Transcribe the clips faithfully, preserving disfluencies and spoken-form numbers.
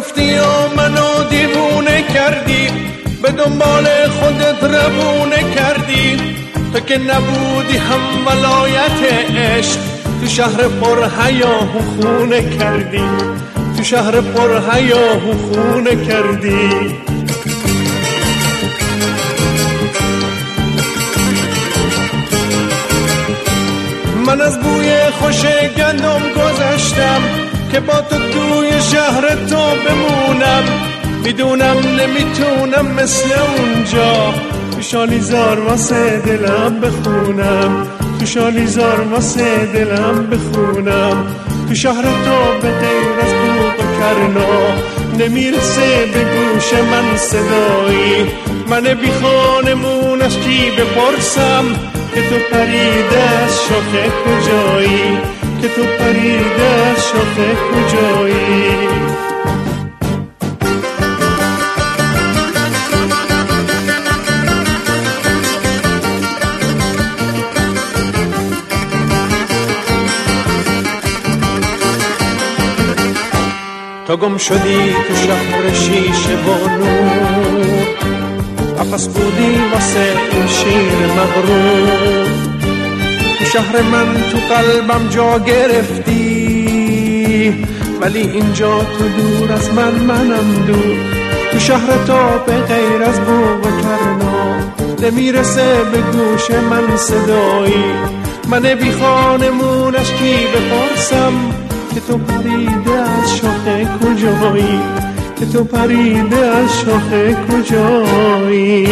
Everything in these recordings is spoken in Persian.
رفتی و منو دیوونه کردی، به دنبال خودت روونه کردی. تو که نبودی هم ولایت عشق، تو شهر پر حیاهو خونه کردی، تو شهر پر حیاهو خونه کردی. من از بوی خوش گندم گذشتم که با تو توی شهر تو بمونم. میدونم نمیتونم مثل اونجا تو شالیزار واسه دلم بخونم، تو شالیزار واسه دلم بخونم. تو شهر تو به غیر از بوق و کرنا نمیرسه به گوش من صدایی. من بی خانمون از کی بپرسم که تو پریده از شاخه کجایی، که تو پریده از شاخه کجایی. تو گم شدی تو شهر شیشه و نور، قفس بودی واسه این شیر مغرور. تو شهر من تو قلبم جا گرفتی، ولی اینجا تو دور از من منم دور. تو شهر تو به غیر از بوق و کرنا نمیرسه به گوش من صدایی. من بی خانمونش کی بپرسم که تو پریده از شاخه کجایی، که تو پریده از شاخه کجایی.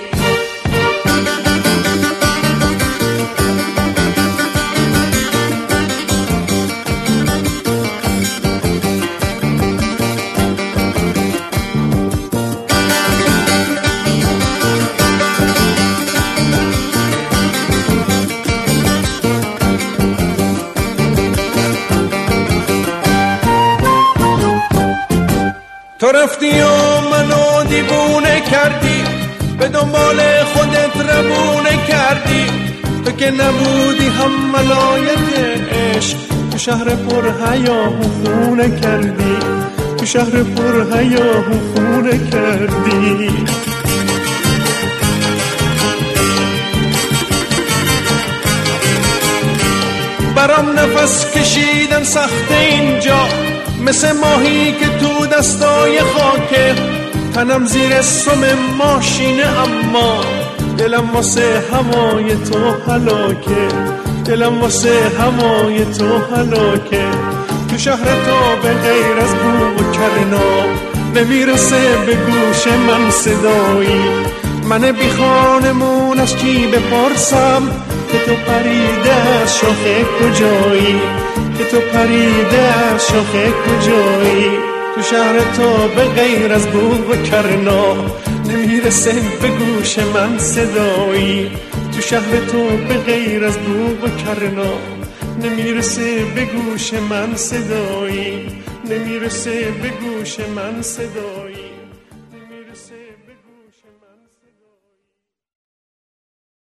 تو رفتی و منو دیوونه کردی، به دنبال خودت روونه کردی. تو که نبودی هم ولایت عشق، تو شهر پر حیاهو خونه کردی، تو شهر پر حیاهو خونه کردی. برام نفس کشیدن سخته اینجا، مثل ماهی که تو دستای خاکه. تنم زیر سم ماشینه اما دلم واسه هوای تو هلاکه، دلم واسه هوای تو هلاکه. تو شهر تو به غیر از بوق و کرنا نمیرسه به گوش من صدایی. من بی خانمون از کی بپرسم که تو پریده از شاخه کجایی، که تو پریده از شاخه کجایی. تو شهر تو به غیر از بوق و کرنا نمیرسه به گوش من صدایی. تو شهر تو به غیر از بوق و کرنا نمیرسه به گوش من صدایی، نمیرسه به گوش من صدایی.